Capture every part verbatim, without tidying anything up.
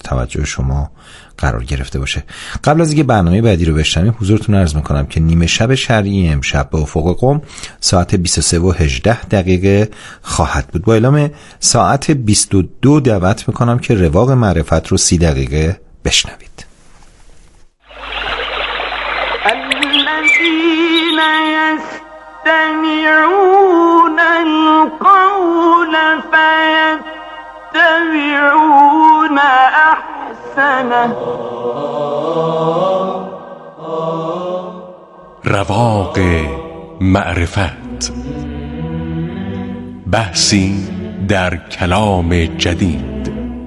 توجه شما قرار گرفته باشه. قبل از اینکه برنامه بعدی رو بشنویم حضورتون عرض میکنم که نیمه شب شرعی امشب به افق قم ساعت بیست و سه و هجده دقیقه خواهد بود. با اعلام ساعت بیست و دو دعوت میکنم که رواق معرفت رو سی دقیقه بشنوید. الذين يستمعون القول فيتبعون احسنه. رواق معرفت، بحثی در کلام جدید.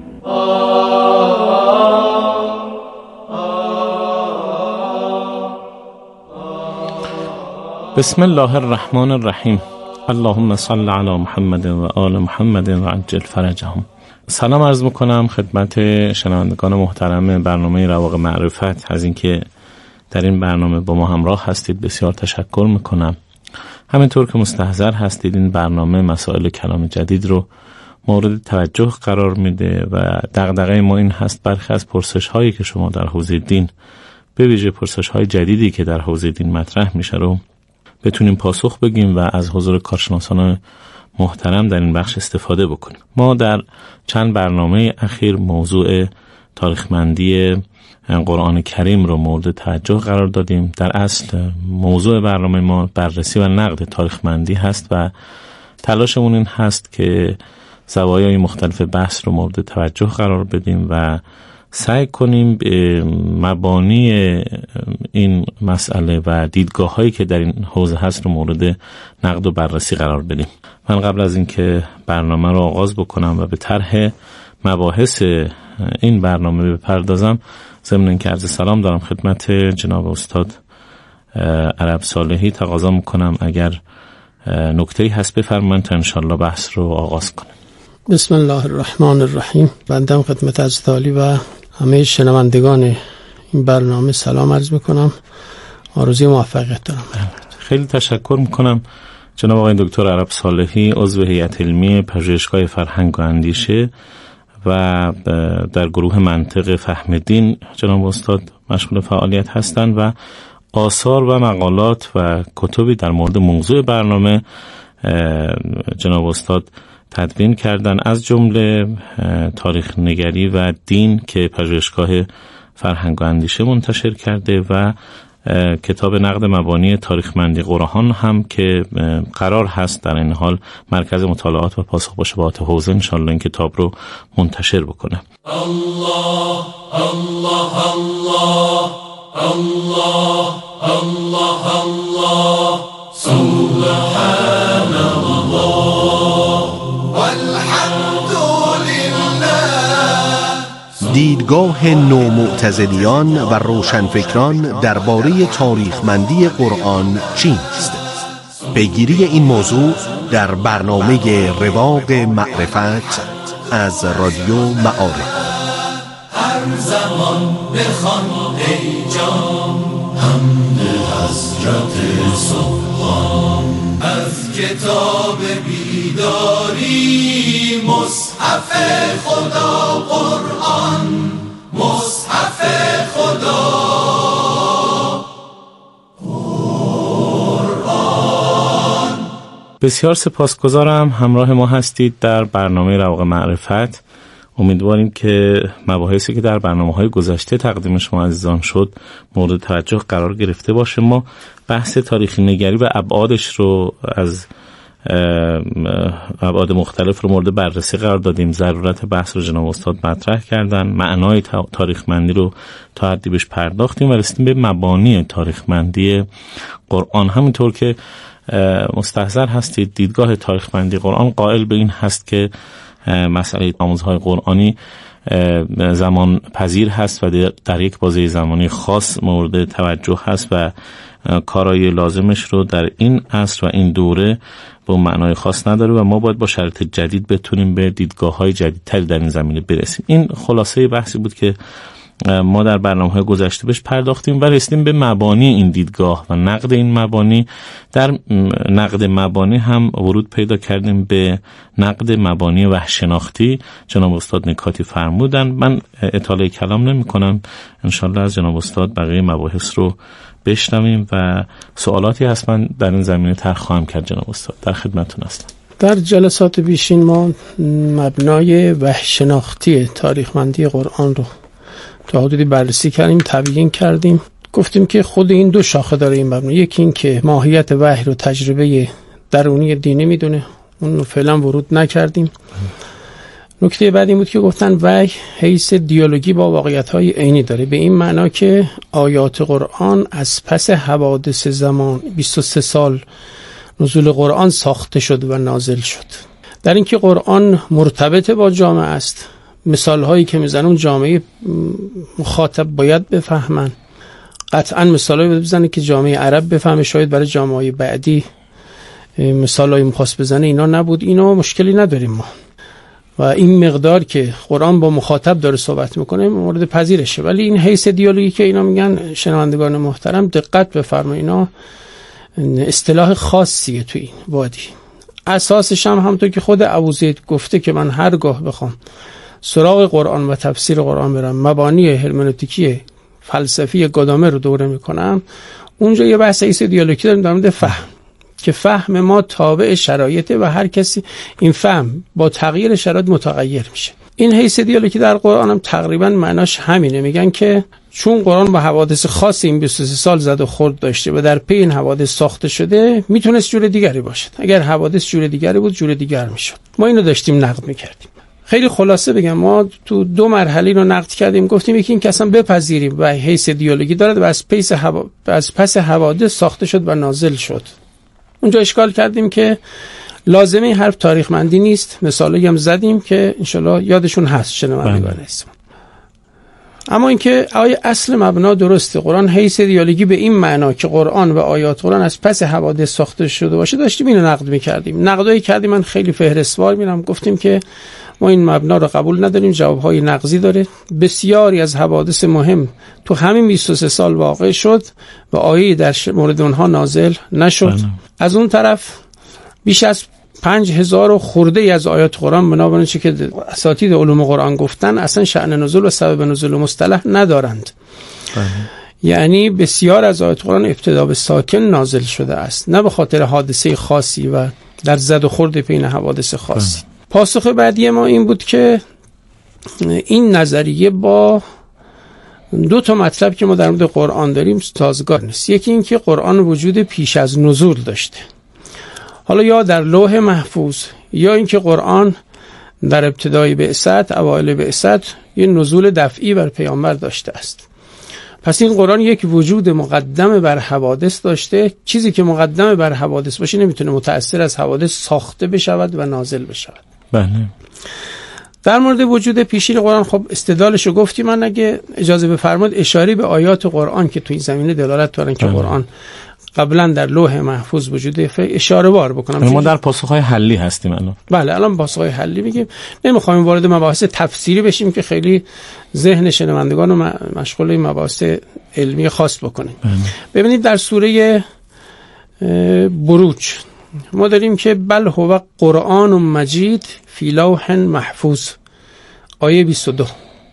بسم الله الرحمن الرحیم. اللهم صل علی محمد و آل محمد و عجل فرجهم. سلام عرض میکنم خدمت شنوندگان محترم برنامه رواق معرفت از اینکه در این برنامه با ما همراه هستید. بسیار تشکر میکنم. همینطور که مستحضر هستید این برنامه مسائل کلام جدید رو مورد توجه قرار میده و دغدغه ما این هست برخی از پرسش هایی که شما در حوزه دین، به ویژه پرسش های جدیدی که در حوزه دین مطرح میشه رو بتونیم پاسخ بگیم و از حضور کارشناسان محترم در این بخش استفاده بکنیم. ما در چند برنامه اخیر موضوع تاریخمندی قرآن کریم رو مورد توجه قرار دادیم. در اصل موضوع برنامه ما بررسی و نقد تاریخمندی هست و تلاشمون این هست که زوایای مختلف بحث رو مورد توجه قرار بدیم و سعی کنیم به مبانی این مسئله و دیدگاه هایی که در این حوزه هست رو مورد نقد و بررسی قرار بدیم. من قبل از اینکه برنامه رو آغاز بکنم و به طرح مباحث این برنامه بپردازم، ضمن اینکه عرض سلام دارم خدمت جناب استاد عرب صالحی، تقاضا میکنم اگر نکته‌ای هست بفرمایید تا انشالله بحث رو آغاز کنیم. بسم الله الرحمن الرحیم. بنده خدمت حضرت عالی و همه شنوندگان این برنامه سلام عرض میکنم. آرزوی موفقیت دارم. خیلی تشکر میکنم جناب آقای دکتر عرب صالحی، عضو هیئت علمی پژوهشگاه فرهنگ و اندیشه و در گروه منطق فهم دین جناب استاد مشغول فعالیت هستند و آثار و مقالات و کتبی در مورد موضوع برنامه جناب استاد تدوین کردن، از جمله تاریخ نگری و دین که پژوهشگاه فرهنگ و اندیشه منتشر کرده و کتاب نقد مبانی تاریخمندی قرآن هم که قرار هست در این حال مرکز مطالعات و پاسخ با شبهات حوزه انشالله این کتاب رو منتشر بکنه. الله الله الله الله الله الله سبحان الله والحمد لله. دیدگاه نومعتزلیان و روشنفکران درباره تاریخمندی قرآن چیست؟ پیگیری این موضوع در برنامه رواق معرفت از رادیو معارف. هر زمان بخوان ای جان حمد حضرت سبحان، از کتاب بیداری مصحف خدا قرآن، مصحف خدا قرآن. بسیار سپاسگزارم همراه ما هستید در برنامه رواق معرفت. امیدواریم که مباحثی که در برنامه‌های گذشته تقدیم شما عزیزان شد مورد توجه قرار گرفته باشه. ما بحث تاریخی نگری و ابعادش رو از ابعاد مختلف رو مورد بررسی قرار دادیم. ضرورت بحث رو جناب استاد مطرح کردن، معنای تاریخمندی رو تا حدی بهش پرداختیم و رسیدیم به مبانی تاریخمندی قرآن. همینطور که مستحضر هستید دیدگاه تاریخمندی قرآن قائل به این هست که مسئله آموزهای قرآنی زمان پذیر هست و در یک بازه زمانی خاص مورد توجه هست و کارای لازمش رو در این عصر و این دوره به معنای خاص نداره و ما باید با شرایط جدید بتونیم به دیدگاه‌های جدیدتری در این زمینه برسیم. این خلاصه بحثی بود که ما در برنامه‌های گذشته بهش پرداختیم و رسیدیم به مبانی این دیدگاه و نقد این مبانی. در نقد مبانی هم ورود پیدا کردیم به نقد مبانی وحش شناختی. جناب استاد نکاتی فرمودن، من اطاله کلام نمی کنم، انشالله از جناب استاد بقیه مباحث رو بشنویم و سوالاتی هست من در این زمینه طرح خواهم کرد. جناب استاد در خدمتتون هستم. در جلسات پیشین ما مبنای وحش شناختی تاریخمندی قرآن رو تا حدودی بررسی کردیم، تبیین کردیم. گفتیم که خود این دو شاخه داره این مبنا. یکی این که ماهیت وحی رو تجربه درونی دینی میدونه، اون رو فعلا ورود نکردیم. نکته بعد این بود که گفتن وحی حیث دیالوگی با واقعیت‌های عینی داره، به این معنا که آیات قرآن از پس حوادث زمان بیست و سه سال نزول قرآن ساخته شد و نازل شد. در اینکه قرآن مرتبط با جامعه است، مثال هایی که میزنم جامعه مخاطب باید بفهمن، قطعا مثال هایی بزنه که جامعه عرب بفهمه، شاید برای جامعه بعدی مثال هایی مخواست بزنه اینا نبود، اینا مشکلی نداریم ما و این مقدار که قرآن با مخاطب داره صحبت میکنه مورد پذیرشه. ولی این حیث دیالوگی که اینا میگن، شنوندگان محترم دقت بفرمایید، اینا اصطلاح خاصیه تو این وادی. اساسش هم همونطور که خود ابوزید گفته که من هرگاه بخوام سراغ قرآن و تفسیر قرآن برم، مبانی هرمنوتیکی فلسفی گادامر رو دوره میکنم، اونجا یه بحث حیث دیالوگی داریم در مورد فهم که فهم ما تابع شرایطه و هر کسی این فهم با تغییر شرایط متغیر میشه. این حیث دیالوگی در قرآن هم تقریبا معناش همینه. میگن که چون قرآن با حوادث خاص این بیست و سه سال زد و خورد داشته و در پی این حوادث ساخته شده، میتونست جور دیگری باشد. اگر حوادث جور دیگری بود جور دیگر میشد. ما اینو داشتیم نقد میکردیم. خیلی خلاصه بگم ما تو دو مرحله رو نقد کردیم. گفتیم یکی این که اصلا بپذیریم و حیث دیالوگی دارد و از پس حوا... از پس حوادث ساخته شد و نازل شد. اونجا اشکال کردیم که لازمه این حرف تاریخمندی نیست. مثالی هم زدیم که انشالله یادشون هست شنوندگان اسم. اما اینکه آیا اصل مبنا درسته، قرآن حیث دیالوگی به این معنا که قرآن و آیات قرآن از پس حوادث ساخته شده باشه، داشتیم اینو نقد می‌کردیم. نقدایی کردیم، من خیلی فهرستوار میرم. گفتیم که ما این مبنا رو قبول نداریم، جواب‌های نقضی داره. بسیاری از حوادث مهم تو همین بیست و سه سال واقع شد و آیه در مورد اونها نازل نشد. بله. از اون طرف بیش از پنج هزار و خورده ای از آیات قرآن بنابراین چه که اساتید علوم قرآن گفتن اصلا شأن نزول و سبب نزول مصطلح ندارند. بله. یعنی بسیار از آیات قرآن ابتدا به ساکن نازل شده است، نه به خاطر حادثه خاصی و در زد و خورد بین حوادث خاصی. بله. پاسخ بعدی ما این بود که این نظریه با دو تا مطلب که ما در مورد قرآن داریم سازگار نیست. یکی این که قرآن وجود پیش از نزول داشته، حالا یا در لوح محفوظ، یا اینکه قرآن در ابتدای بعثت، اوایل بعثت یه نزول دفعی بر پیامبر داشته است. پس این قرآن یک وجود مقدم بر حوادث داشته. چیزی که مقدم بر حوادث باشه نمیتونه متأثر از حوادث ساخته بشود و نازل بشود. بله. در مورد وجود پیشین قرآن خب استدلالشو گفتیم. من اگه اجازه بفرمایید اشاره به آیات قرآن که تو این زمینه دلالت دارن که قرآن قبلا در لوح محفوظ وجود اشاره بار بکنم. ما در پاسخهای حلی هستیم الان. بله الان پاسخهای حلی میگیم. نمیخوایم وارد مباحث تفسیری بشیم که خیلی ذهن شنوندگان رو مشغول این مباحث علمی خاص بکنیم. ببینید در سوره بروج ما داریم که بل هو قرآن مجید فی لوح محفوظ، آیه بیست و دو.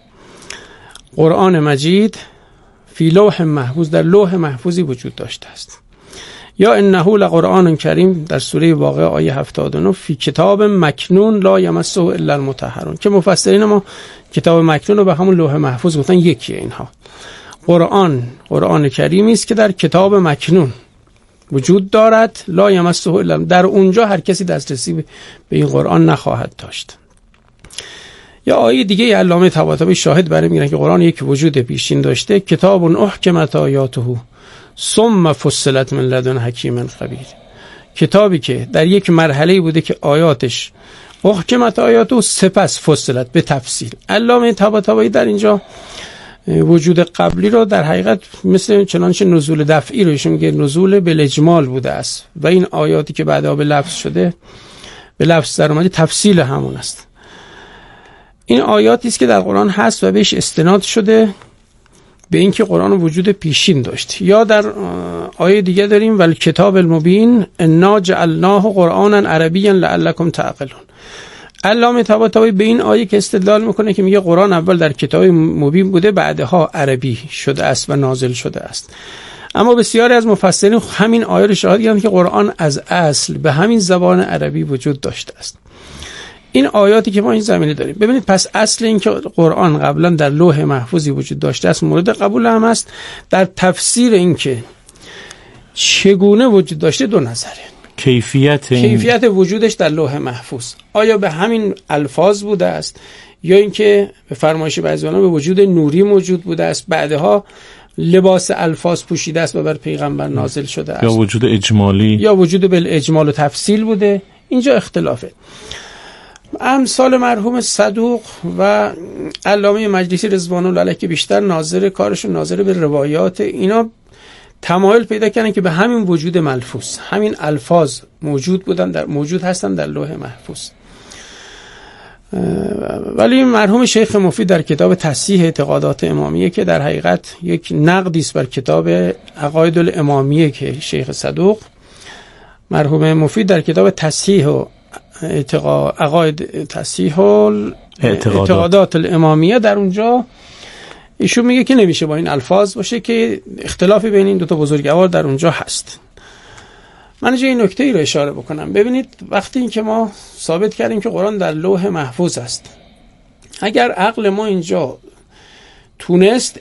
قرآن مجید فی لوح محفوظ، در لوح محفوظی وجود داشته است. یا انه لقرآن کریم در سوره واقعه آیه هفتاد و نه فی کتاب مکنون لا یمسه الا المطهرون، که مفسرین ما کتاب مکنون رو به همون لوح محفوظ گفتن. یکیه اینها. قرآن قرآن کریمی است که در کتاب مکنون وجود دارد، لا یمسه الا، در اونجا هر کسی دسترسی به این قرآن نخواهد داشت. یا آیه دیگه علامه طباطبایی شاهد برای میگن که قرآن یک وجود پیشین داشته. کتاب احکمت آیاته ثم فصلت من لدن حکیم خبیر، کتابی که در یک مرحله بوده که آیاتش احکمت آیاته سپس فصلت به تفصیل. علامه طباطبایی در اینجا وجود قبلی رو در حقیقت مثل چنانچه نزول دفعی رو ایشون میگه نزول بالاجمال بوده است و این آیاتی که بعدا به لفظ شده به لفظ در اومده تفصیل همون است. این آیاتی است که در قرآن هست و بهش استناد شده به اینکه قرآن وجود پیشین داشت. یا در آیه دیگه داریم ول کتاب المبین انا جعلناه قرآنا عربیا لعلکم تعقلون. علامه طباطبایی به این آیه که استدلال میکنه که میگه قرآن اول در کتاب مبین بوده بعدها عربی شده است و نازل شده است، اما بسیاری از مفسرین همین آیه رو شاهد گرفتند که قرآن از اصل به همین زبان عربی وجود داشته است. این آیاتی که ما این زمینه داریم، ببینید پس اصل این که قرآن قبلا در لوح محفوظی وجود داشته است مورد قبول هم است. در تفسیر این که چگونه وجود داشته دو نظره. کیفیت این... کیفیت وجودش در لوح محفوظ آیا به همین الفاظ بوده است یا اینکه به فرمایش بعضی‌ها به وجود نوری موجود بوده است، بعدها لباس الفاظ پوشیده است و بر پیغمبر نازل شده است، یا وجود اجمالی یا وجود بالاجمال و تفصیل بوده. اینجا اختلافه. امثال مرحوم صدوق و علامه مجلسی رضوان الله علیه که بیشتر ناظر کارشون ناظر به روایات، اینا تمایل پیدا کردن که به همین وجود ملفوظ، همین الفاظ موجود بودن در موجود هستن در لوح محفوظ. ولی مرحوم شیخ مفید در کتاب تصحیح اعتقادات امامیه که در حقیقت یک نقدی است بر کتاب عقاید الامامیه که شیخ صدوق، مرحوم مفید در کتاب تصحیح و اعتقاد عقاید تصحیح اعتقادات الامامیه در اونجا ایشون میگه که نمیشه با این الفاظ باشه، که اختلافی بین این دو تا بزرگوار در اونجا هست. من اینجا این نکته ای رو اشاره بکنم. ببینید وقتی این که ما ثابت کردیم که قرآن در لوح محفوظ است، اگر عقل ما اینجا تونست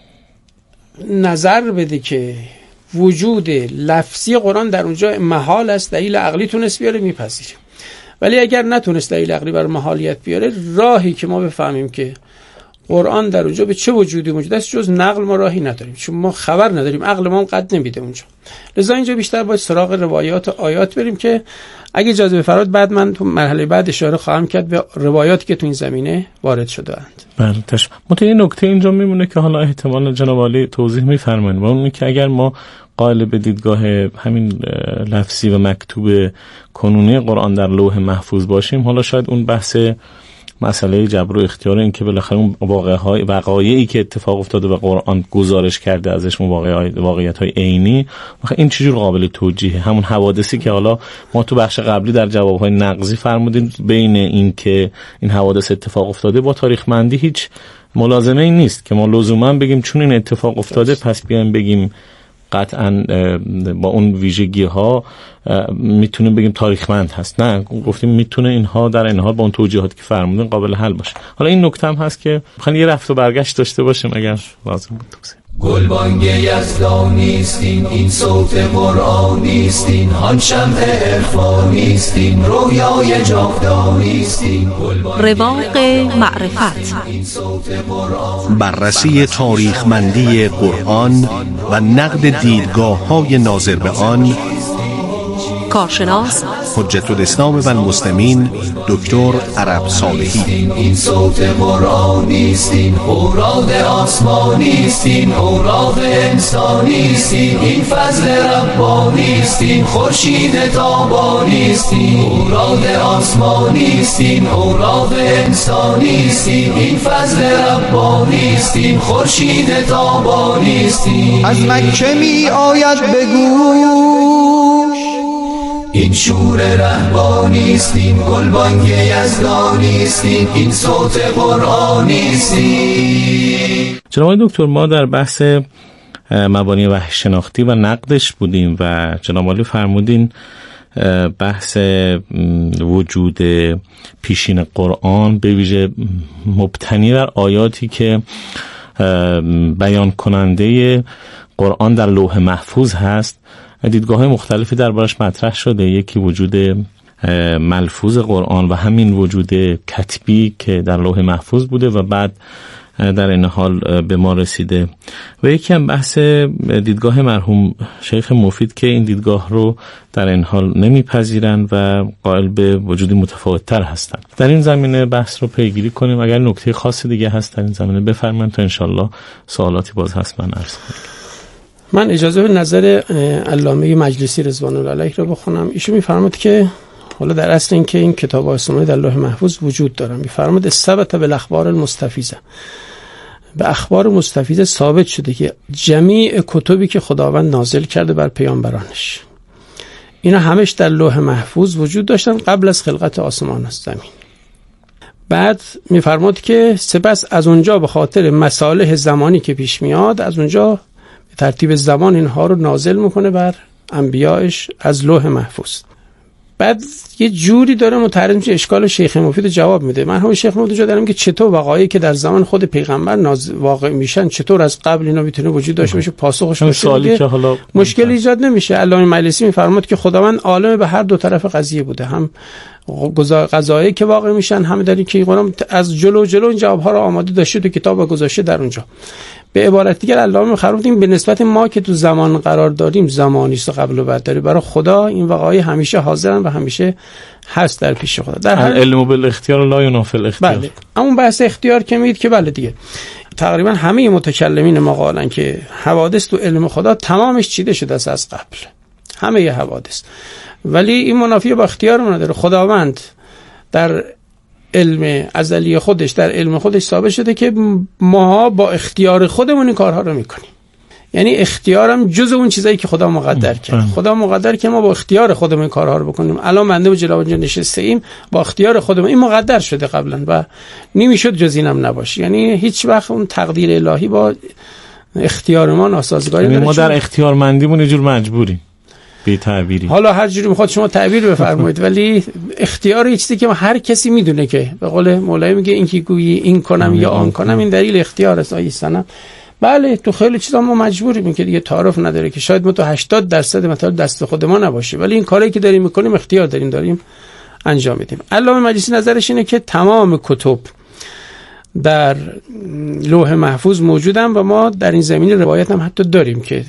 نظر بده که وجود لفظی قرآن در اونجا محال است، دلیل عقلی تونست بیاره، میپذیریم. ولی اگر نتونست دلیل عقلی بر محالیت بیاره، راهی که ما بفهمیم که قرآن در اونجا به چه وجودی موجود است جز نقل ما راهی نداریم، چون ما خبر نداریم، عقل ما هم قد نمیده اونجا. لذا اینجا بیشتر باید سراغ روایات و آیات بریم که اگه اجازه بفرمایید بعد من تو مرحله بعد اشاره خواهم کرد به روایاتی که تو این زمینه وارد شده اند. بله تشکر. متأ این نکته اینجا میمونه که حالا احتمال جناب عالی توضیح میفرمایید، و اون که اگر ما قائل به دیدگاه همین لفظی و مکتوب کنونی قرآن در لوح محفوظ باشیم، حالا شاید اون بحث مسئله جبر و اختیار، این که بالاخره اون واقعهای وقایعی که اتفاق افتاده و قرآن گزارش کرده ازش واقعیت‌های عینی، این چجور قابل توجیه؟ همون حوادثی که حالا ما تو بخش قبلی در جوابهای نقضی فرمودیم بین این که این حوادث اتفاق افتاده با تاریخمندی هیچ ملازمه ای نیست که ما لزوما بگیم چون این اتفاق افتاده پس بیایم بگیم قطعا با اون ویژگی ها میتونیم بگیم تاریخمند هست. نه، گفتیم میتونه اینها در این حال با اون توجیهاتی که فرمودن قابل حل باشه. حالا این نکته هم هست که میخوایم یه رفت و برگشت داشته باشیم اگر لازم بود. گلبانگ یزدانیستین، این صوت قرآنیستین، هان شمع عرفانیستین، رویای جاودانیستین. رواق معرفت، بررسی تاریخمندی قرآن و نقد دیدگاه های ناظر به آن. کارشناس حجت الاسلام و المسلمین دکتر عرب صالحی. این صوت قرآنیستین، اوراد آسمانیستین، اوراق انسانیستین، این فضل ربانیستین، خورشید تابانیستین، اوراد آسمانیستین، اوراق انسانیستین، این فضل ربانیستین، خورشید تابانیستین. از مکه می آید بگوش این شور رهبانیستین، گلبانگ یزدانیستین، این صوت قرآنیستین. جناب دکتر، ما در بحث مبانی وحی شناختی و نقدش بودیم و جناب عالی فرمودین بحث وجود پیشین قرآن به ویژه مبتنی بر آیاتی که بیان کننده قرآن در لوح محفوظ هست. دیدگاه‌های مختلفی دربارش مطرح شده، یکی وجود ملفوظ قرآن و همین وجود کتبی که در لوح محفوظ بوده و بعد در این حال به ما رسیده، و یکی هم بحث دیدگاه مرحوم شیخ مفید که این دیدگاه رو در این حال نمیپذیرن و قائل به وجودی متفاوت‌تر هستن. در این زمینه بحث رو پیگیری کنیم. اگر نکته خاصی دیگه هست در این زمینه بفرمایید تا انشالله سوالاتی باز هست من عرض کنم. من اجازه به نظر علامه مجلسی رضوان الله علیه رو بخونم. ایشون میفرماد که حالا در اصل این که این کتاب آسمانی در لوح محفوظ وجود دارن، میفرماد ثبت بالاخبار المستفیضه، به اخبار مستفیضه ثابت شده که جمیع کتبی که خداوند نازل کرده بر پیامبرانش اینا همش در لوح محفوظ وجود داشتن قبل از خلقت آسمان و زمین. بعد میفرماد که سپس از اونجا به خاطر مصالح زمانی که پیش میاد از اونجا به ترتیب زمان اینها رو نازل میکنه بر انبیایش از لوح محفوظ. بعد یه جوری داره متعرض میشه اشکال شیخ مفید جواب میده. من هم شیخ مفید دارم که چطور وقایعی که در زمان خود پیغمبر ناز واقع میشن چطور از قبل اینا میتونه وجود داشته باشه. پاسخش باشه که حالا مشکل ایجاد نمیشه. علامه مجلسی میفرماد که خداوند عالم به هر دو طرف قضیه بوده، هم قضایایی که واقع میشن هم در اینکه قرآن از جلو جلو این جوابها رو آماده داشته تو کتاب گذاشته در اونجا. به عبارت دیگر علامه می‌فرمودیم به نسبت ما که تو زمان قرار داریم زمانی است قبل و بعد داره، برای خدا این وقایع همیشه حاضرن و همیشه هست در پیش خدا. در هر علم بالاختیار لا ینافی الاختیار. بله. اما بحث اختیار که میگید که بله دیگه تقریبا همه متکلمین ما قائلن که حوادث تو علم خدا تمامش چیده شده است از قبل، همه ی حوادث، ولی این منافی با اختیار نداره. خداوند در علم ازلی خودش در علم خودش ثابت شده که ما با اختیار خودمون این کارها رو میکنیم. یعنی اختیارم جز اون چیزایی که خدا مقدر کرد. خدا مقدر که ما با اختیار خودمون این کارها رو بکنیم. الان بنده و جلال اونجا نشسته ایم با اختیار خودمون، این مقدر شده قبلا و نمیشد جز اینم نباشه. یعنی هیچ وقت اون تقدیر الهی با اختیار ما ناسازگاری نداره. ما در اختیارمندیمون یه جور مجبوریم بی تعبیری. حالا هر جوری میخواد شما تعبیر بفرمایید ولی اختیار یه چیزی که هر کسی میدونه که به قول مولوی میگه این کی گویی این کنم یا آن کنم این دلیل اختیار است. آیه سنم بله تو خیلی چیزا ما مجبوریم که دیگه تعارف نداره که شاید ما تو هشتاد درصد مطالب دست خود ما نباشه ولی این کاری که داریم میکنیم اختیار داریم داریم انجام میدیم. علامه مجلسی نظرش اینه که تمام کتب در لوح محفوظ موجودن و ما در این زمینه روایت هم حتی داریم که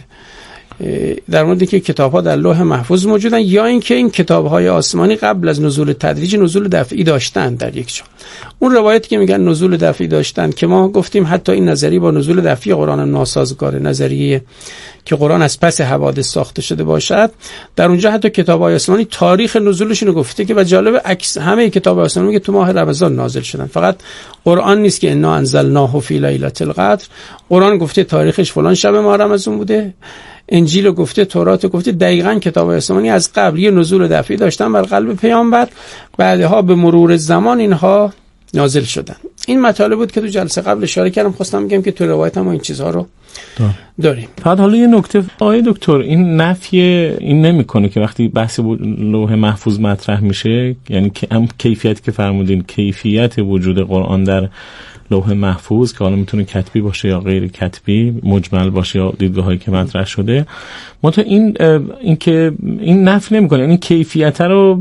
در مورد اینکه کتاب‌ها در لوح محفوظ موجودن یا اینکه این کتاب‌های آسمانی قبل از نزول تدریجی نزول دفعی داشتن. در یک جا اون روایتی که میگن نزول دفعی داشتن که ما گفتیم حتی این نظریه با نزول دفعی قرآن هم ناسازگاره، نظریه که قرآن از پس حوادث ساخته شده باشد. در اونجا حتی کتاب‌های آسمانی تاریخ نزولشون رو گفته که و جالب عکس همه کتاب‌های آسمانی که تو ماه رمضان نازل شدن. فقط قرآن نیست که انا انزلناه فی لیلة القدر. قرآن گفته تاریخش فلان شب ماه رمضان بوده، انجیل گفته، تورات گفته. دقیقاً کتاب آسمانی از قبل یه نزول دفعی داشتن بر قلب پیامبر، بعدها به مرور زمان اینها نازل شدن. این مطالب بود که تو جلسه قبل اشاره کردم، خواستم بگم که تو روایت هم این چیزها رو داریم. بعد حالا یه نکته آقای دکتر، این نفی این نمیکنه که وقتی بحث لوح محفوظ مطرح میشه، یعنی که هم کیفیتی که فرمودین، کیفیت وجود قرآن در لوح محفوظ که حالا میتونه کتبی باشه یا غیر کتبی، مجمل باشه یا دیدگاهایی که مطرح شده، ما تو این این که این نفی نمیکنه، یعنی کیفیت رو،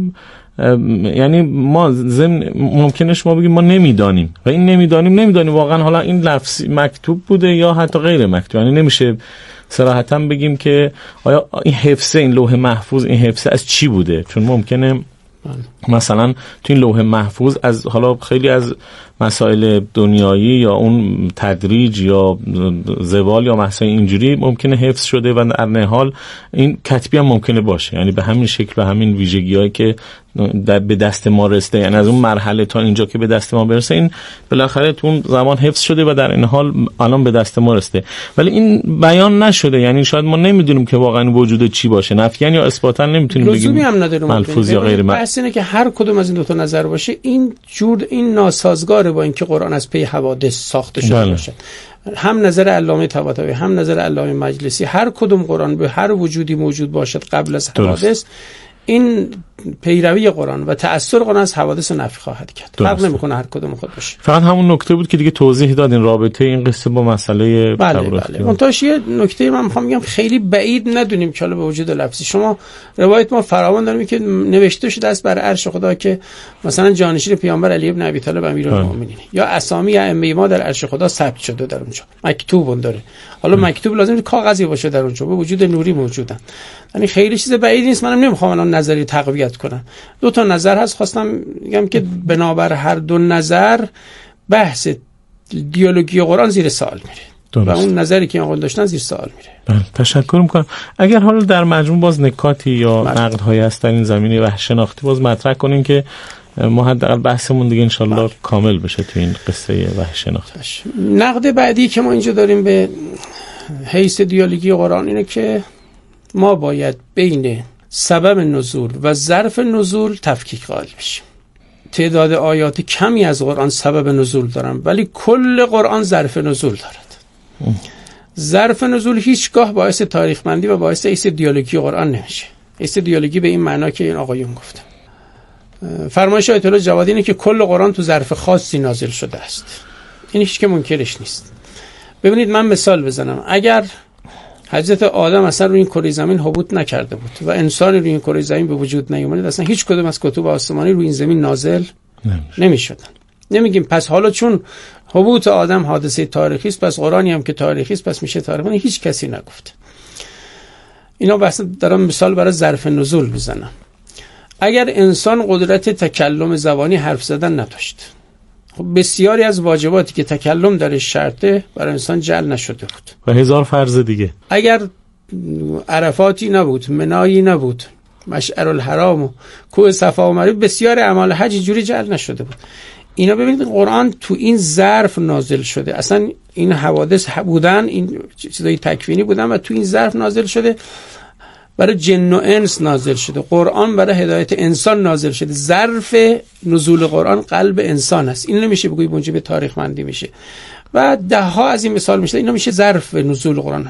یعنی ما ضمن ممکنه شما بگیم ما نمیدانیم و این نمیدانیم نمیدانیم واقعا حالا این لفظ مکتوب بوده یا حتی غیر مکتوب، یعنی نمیشه صراحتا بگیم که آیا این حفظ این لوح محفوظ این حفظ از چی بوده، چون ممکنه مثلا تو این لوح محفوظ از حالا خیلی از مسائل دنیایی یا اون تدریج یا زوال یا مسائل اینجوری ممکنه حفظ شده و در نهال این کتبی هم ممکنه باشه، یعنی به همین شکل به همین ویژگی‌هایی که به دست ما رسیده، یعنی از اون مرحله تا اینجا که به دست ما برسه این بالاخره تو اون زمان حفظ شده و در این حال الان به دست ما رسیده، ولی این بیان نشده، یعنی شاید ما نمیدونیم که واقعا وجود چی باشه، نفیاً یا اثباتاً نمیتونیم بگیم ملفوظ یا غیر ملفوظ. بحث اینه که هر کدوم از این دو تا نظر باشه این جور این ناسازگاره با اینکه قرآن از پی حوادث ساخته شده بله. باشه. هم نظر علامه طباطبایی هم نظر علامه مجلسی، هر کدوم قرآن به هر وجودی موجود باشد قبل از حوادث، این پیروی قرآن و تأثیر قرآن از حوادث نفی خواهد کرد. فرق نمیکنه هر کدوم خود باشه. فقط همون نکته بود که دیگه توضیح دادین رابطه این قصه با مسئله بله بله. منتهاش یه نکته من میخوام بگم خیلی بعید ندونیم که حالا به وجود لفظی شما روایت ما فراوان داریم که نوشته شده است بر عرش خدا که مثلا جانشین پیامبر علی ابن ابی طالب امیرالمومنین یا اسامی ائمه ما در عرش خدا ثبت شده در اونجا، مکتوب داره. حالا مکتوب لازم کاغذی باشه در اونجا، به وجود نوری موجودن، یعنی خیلی چیز بعید نیست. منم نمیخوام الان نظری تقویت کنم. دو تا نظر هست، خواستم بگم که بنابر هر دو نظر بحث دیالوگی قرآن زیر سوال میره و اون نظری که آقایون داشتن زیر سوال میره. بله تشکر میکنم. اگر حالا در مجموع باز نکاتی یا نقدهایی هست در این زمینه و شناختی باز مطرح کنین که ما حداقل بحثمون دیگه انشالله کامل بشه تو این قصه وحی شناختی. نقد بعدی که ما اینجا داریم به حیث دیالوگی قرآن اینه که ما باید بین سبب نزول و ظرف نزول تفکیک قائل بشیم. تعداد آیات کمی از قرآن سبب نزول دارن ولی کل قرآن ظرف نزول دارد. ظرف نزول هیچگاه باعث تاریخمندی و باعث حیث دیالوگی قرآن نمیشه. حیث دیالوگی به این معنا که این آقایون گفتن. فرمایش آیت الله جوادی اینه که کل قرآن تو ظرف خاصی نازل شده است. این هیچ که منکرش نیست. ببینید من مثال بزنم. اگر حضرت آدم اصلا روی این کره زمین حبوط نکرده بود و انسان روی این کره زمین به وجود نیومد، اصلا هیچ کدوم از کتب آسمانی روی این زمین نازل نمیشدن. نمیگیم پس حالا چون حبوط آدم حادثه تاریخی است پس قرآنی هم که تاریخی است پس میشه تاریخی. هیچ کسی نگفت. اینا بس دارم مثال برای ظرف نزول میزنم. اگر انسان قدرت تکلم زبانی حرف زدن نداشت، خب بسیاری از واجباتی که تکلم درش شرطه برای انسان جعل نشده بود و هزار فرض دیگه. اگر عرفاتی نبود، منایی نبود، مشعر الحرام و کوه صفا و مروه، بسیار اعمال حج جوری جعل نشده بود. اینا ببینید قرآن تو این ظرف نازل شده. اصلا این حوادث بودن، این چیزای تکوینی بودن و تو این ظرف نازل شده. برای جن و انس نازل شده. قرآن برای هدایت انسان نازل شده. ظرف نزول قرآن قلب انسان است. این نمیشه بگویی موجب تاریخ مندی میشه. و ده ها از این مثال میشه. اینا میشه ظرف نزول قرآن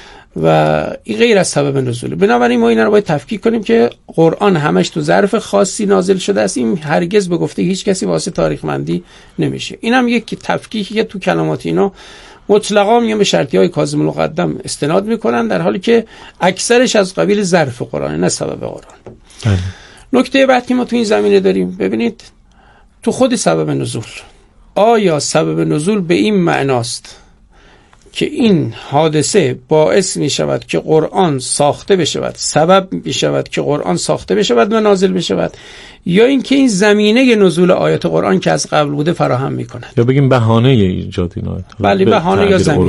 و این غیر از سبب نزول. بنابراین ما اینا رو باید تفکیک کنیم که قرآن همش تو ظرف خاصی نازل شده است. این هرگز به گفته هیچ کسی واسه تاریخ مندی نمیشه. اینم یک تفکیکی که تو کلمات اینا مطلقا میان به شرطی‌های کاظم المقدم استناد میکنن، در حالی که اکثرش از قبیل ظرف قرآن نه سبب قرآن. نکته بعد که ما تو این زمینه داریم، ببینید تو خود سبب نزول، آیا سبب نزول به این معناست که این حادثه باعث می شود که قرآن ساخته بشود، سبب می شود که قرآن ساخته بشود و نازل بشود، یا اینکه این زمینه نزول آیات قرآن که از قبل بوده فراهم می کند؟ یا بگیم بهانه ایجاد این آیات. بله، بهانه یا زمینه.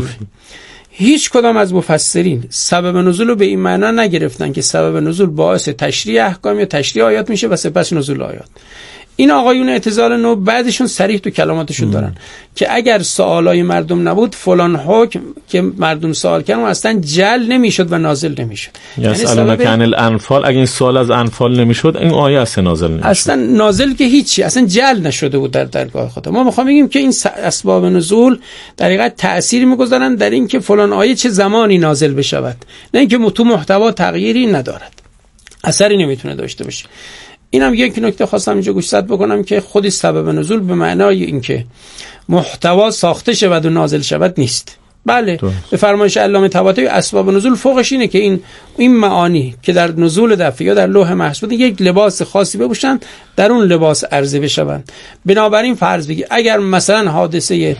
هیچ کدام از مفسرین سبب نزول رو به این معنا نگرفتن که سبب نزول باعث تشریع احکام یا تشریع آیات میشه و سپس نزول آیات. این آقایون اعتزال نو بعدشون صریح تو کلماتشون دارن که اگر سوالای مردم نبود فلان حکم که مردم سوال کردن اصلا جل نمیشد و نازل نمیشد. یعنی سبب عن الانفال، اگر این سوال از انفال نمیشد این آیه اصلا نازل نمیشد. اصلا نازل که هیچی، اصلا جل نشده بود در درگاه خدا. ما میخوام بگیم که این اسباب نزول در حقیقت تأثیر میگذارن در این که فلان آیه چه زمانی نازل بشود، نه اینکه تو محتوا تغییری ندارد، اثری نمیتونه داشته باشه. اینم یک نکته خواستم اینجا گوشزد بکنم که خودی سبب نزول به معنای اینکه محتوا ساخته شود و نازل شود نیست. بله، به فرمایش علامه طباطبایی اسباب نزول فوقش اینه که این این معانی که در نزول دفعه یا در لوح محفوظ یک لباس خاصی بپوشن، در اون لباس عرضه بشوند. بنابراین فرض بگی اگر مثلا حادثه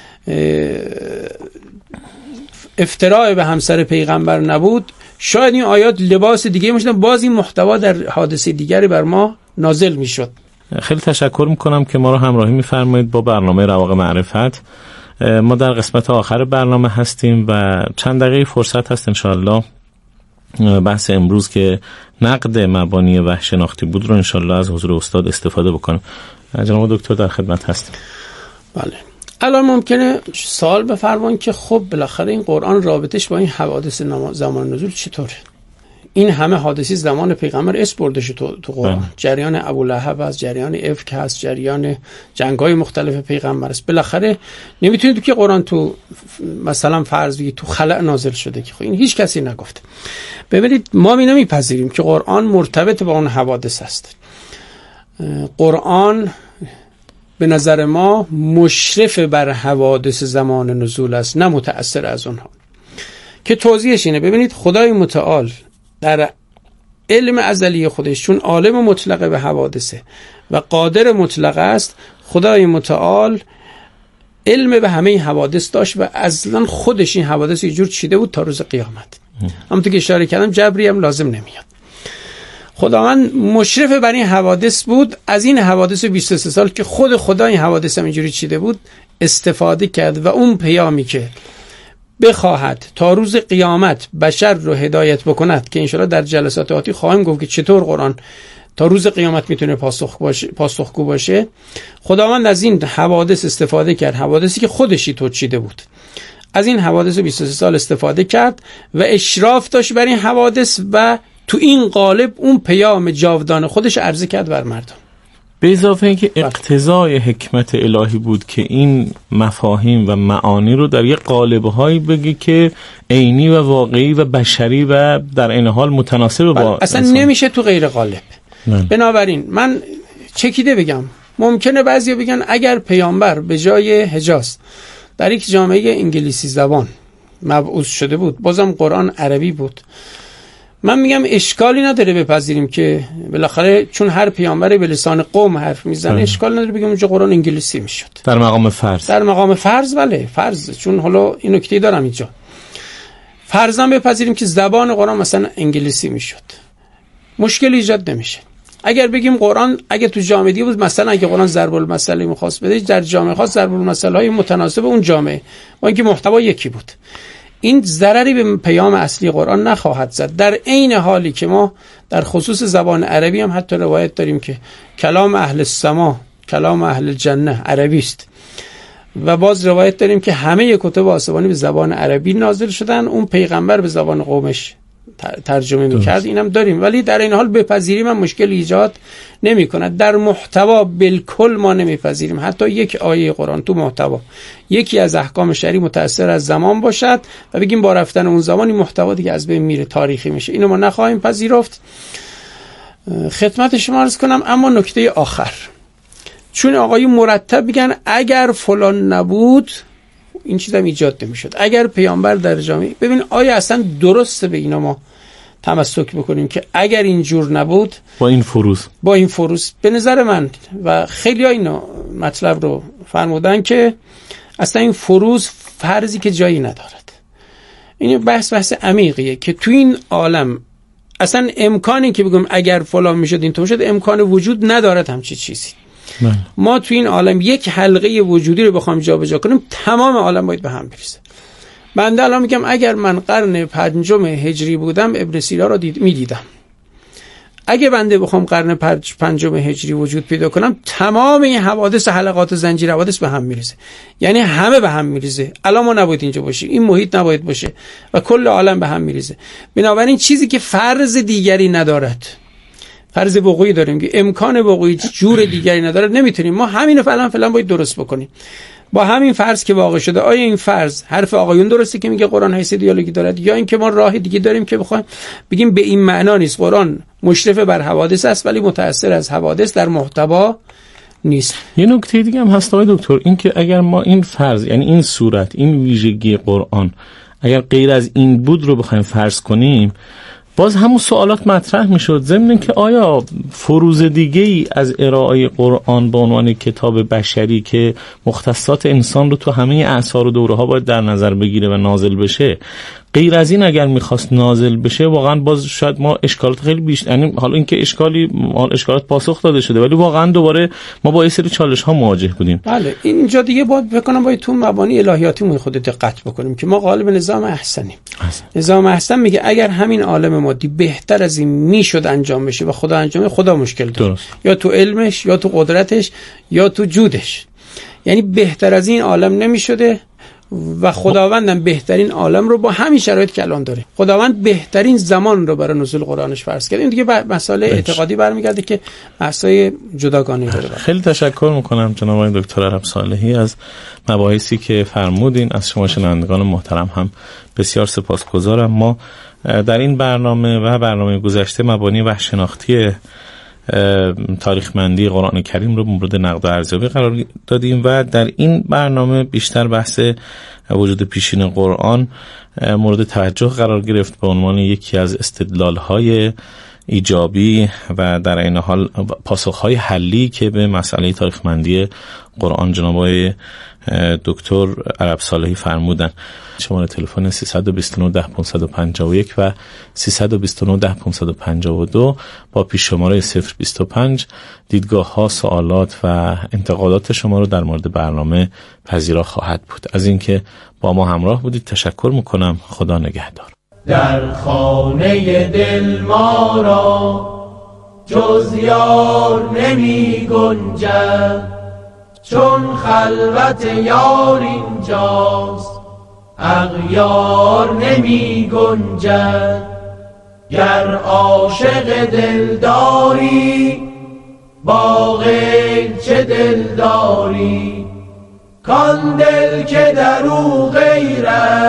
افتراء به همسر پیغمبر نبود، شاید این آیات لباس دیگه میشدن، باز این محتوا در حادثه دیگری بر ما نازل میشد. خیلی تشکر میکنم که ما رو همراهی میفرمایید با برنامه رواق معرفت. ما در قسمت آخر برنامه هستیم و چند دقیقه فرصت هست انشاءالله بحث امروز که نقد مبانی وحی شناختی بود رو انشاءالله از حضور استاد استفاده بکنم. جناب دکتر در خدمت هستیم. بله، الان ممکنه سوال بفرمایید که خب بالاخره این قرآن رابطش با این حوادث زمان نزول چطوره؟ این همه حادثی زمان پیغمبر اس برده شد تو, تو قرآن. بله. جریان ابولهب است، جریان افک هست، جریان جنگ‌های مختلف پیغمبر است. بالاخره نمیتونید که قرآن تو مثلا فرض بگید تو خلأ نازل شده که خب این هیچ کسی نگفته. ببینید ما می نمیپذیریم که قرآن مرتبط با اون حوادث است. قرآن به نظر ما مشرف بر حوادث زمان نزول است، نه متأثر از اونها. که توضیحش اینه، ببینید خدای متعال در علم ازلی خودش چون عالم مطلق به حوادثه و قادر مطلق است، خدای متعال علم به همه این حوادث داشت و اصلا خودش این حوادث یه جور چیده بود تا روز قیامت. همونطور که اشاره کردم جبری هم لازم نمیاد. خداوند مشرف بر این حوادث بود. از این حوادث بیست و سه سال که خود خدا این حوادث هم اینجوری چیده بود استفاده کرد و اون پیامی که بخواهد تا روز قیامت بشر رو هدایت بکند که انشاءالله در جلسات آتی خواهیم گفت که چطور قرآن تا روز قیامت میتونه پاسخ باشه، پاسخگو باشه. خداوند از این حوادث استفاده کرد، حوادثی که خودشی توچیده بود. از این حوادث بیست و سه سال استفاده کرد و اشراف داشت بر این حوادث و تو این قالب اون پیام جاودان خودش عرضه کرد بر مردم. به اضافه اینکه اقتضای حکمت الهی بود که این مفاهیم و معانی رو در یک قالب‌هایی بگی که عینی و واقعی و بشری و در این حال متناسب با اصلا انسان. نمیشه تو غیر قالب. نه. بنابراین من چکیده بگم، ممکنه بعضیا بگن اگر پیامبر به جای حجاز در یک جامعه انگلیسی زبان مبعوث شده بود، بازم قرآن عربی بود، من میگم اشکالی نداره بپذیریم که بالاخره چون هر پیامبری به لسان قوم حرف میزنه، اشکال نداره بگیم اونجا قرآن انگلیسی میشد. در مقام فرض. در مقام فرض بله، فرض، چون حالا این نکته دارم اینجا. فرضاً بپذیریم که زبان قرآن مثلا انگلیسی میشد. مشکلی ایجاد نمیشه. اگر بگیم قرآن اگه تو جامعه دیگه بود، مثلا اگه قرآن ضرب المثل می‌خواست بده، در جامعه خاص ضرب المثل‌های متناسب اون جامعه با اینکه محتوا یکی بود، این ضرری به پیام اصلی قرآن نخواهد زد. در عین حالی که ما در خصوص زبان عربی هم حتی روایت داریم که کلام اهل السما، کلام اهل جنه عربی است، و باز روایت داریم که همه کتب آسمانی به زبان عربی نازل شدن، اون پیغمبر به زبان قومش ترجمه میکرد، اینم داریم. ولی در این حال بپذیریم هم مشکل ایجاد نمی کند. در محتوا بالکل ما نمیپذیریم حتی یک آیه قرآن تو محتوا یکی از احکام شرعی متأثر از زمان باشد و بگیم با رفتن اون زمان این محتوا دیگه از بین میره، تاریخی میشه. اینو ما نخواهیم پذیرفت. خدمت شما عرض کنم اما نکته آخر، چون آقای مرتب میگن اگر فلان نبود این چیز هم ایجاد نمیشد، اگر پیامبر در جامعه، ببین آیا اصلا درسته به اینا ما تمسک بکنیم که اگر اینجور نبود با این فروز با این فروز به نظر من و خیلی ها اینا مطلب رو فرمودن که اصلا این فروز فرضی که جایی ندارد. این بحث بحث عمیقیه که تو این عالم اصلا امکانی که بگم اگر فلان میشد این تو میشد امکان وجود ندارد همچی چیزی. من. ما تو این عالم یک حلقه وجودی رو بخوام جابجا کنیم تمام عالم باید به هم بریزه. بنده الان میگم اگر من قرن پنجم هجری بودم ابن سینا رو دید میدیدم، اگه بنده بخوام قرن پنج پنجم هجری وجود پیدا کنم تمام این حوادث حلقات زنجیر حوادث به هم میریزه، یعنی همه به هم میریزه. الان ما نباید اینجا باشیم، این محیط نباید باشه و کل عالم به هم میریزه. بنابراین چیزی که فرض دیگری ندارد، فرض وقوعی داریم که امکان وقوعی جور دیگری نداره، نمیتونیم ما همین فعلا فعلا باید درست بکنیم با همین فرض که واقع شده. آیا این فرض حرف آقایون درسته که میگه قرآن حیث دیالوگی دارد، یا اینکه ما راه دیگه داریم که بخوایم بگیم به این معنا نیست، قرآن مشرف بر حوادث است ولی متأثر از حوادث در محتوا نیست. یه نکته دیگه هم هست آقای دکتر، این که اگر ما این فرض، یعنی این صورت، این ویژگی قرآن اگر غیر از این بود رو بخوایم فرض کنیم، باز همون سوالات مطرح میشد، ضمن اینکه آیا فروز دیگه ای از ارائه قرآن به عنوان کتاب بشری که مختصات انسان رو تو همه اعصار و دوره ها باید در نظر بگیره و نازل بشه، غیر از این اگر میخواست نازل بشه، واقعا باز شاید ما اشکالات خیلی بیشتر، یعنی حالا اینکه اشکالی اشکالات پاسخ داده شده ولی واقعا دوباره ما با یه سری چالش ها مواجه بودیم. بله اینجا دیگه باید بکنم باید تو مبانی الهیاتیمون خود دقت بکنیم که ما قالب نظام احسنیم. احسن. نظام احسن میگه اگر همین عالم مادی بهتر از این میشد انجام بشه و خدا انجام خدا مشکل داره، درست. یا تو علمش یا تو قدرتش یا تو جودش، یعنی بهتر از این عالم نمیشده و خداوندم بهترین عالم رو با همین شرایط که الان داره، خداوند بهترین زمان رو برای نزول قرآنش فرض کرد. این دیگه مسئله اعتقادی برمیگرده که مسائل جداگانه داره. خیلی تشکر میکنم جناب آقای دکتر عرب صالحی از مباحثی که فرمودین. از شما شنوندگان محترم هم بسیار سپاسگزارم. ما در این برنامه و برنامه گذشته مبانی وحش شناختی تاریخمندی قرآن کریم رو مورد نقد و ارزیابی قرار دادیم و در این برنامه بیشتر بحث وجود پیشین قرآن مورد توجه قرار گرفت به عنوان یکی از استدلال‌های ایجابی و در این حال پاسخ‌های حلی که به مسئله تاریخمندی قرآن جناب آقای دکتر عرب صالحی فرمودن. شماره تلفن سیصد و بیست و نه ده پانصد و پنجاه و یک و سیصد و بیست و نه ده پانصد و پنجاه و دو با پیش شماره صفر بیست و پنج دیدگاه ها، سوالات و انتقادات شما رو در مورد برنامه پذیرا خواهد بود. از اینکه با ما همراه بودید تشکر میکنم. خدا نگهدار. در خانه دل ما را جز یار نمی گنجد، چون خلوت یار اینجاست اغیار نمی گنجد. گر عاشق دلداری با غیر چه دلداری، کان دل که در او غیرت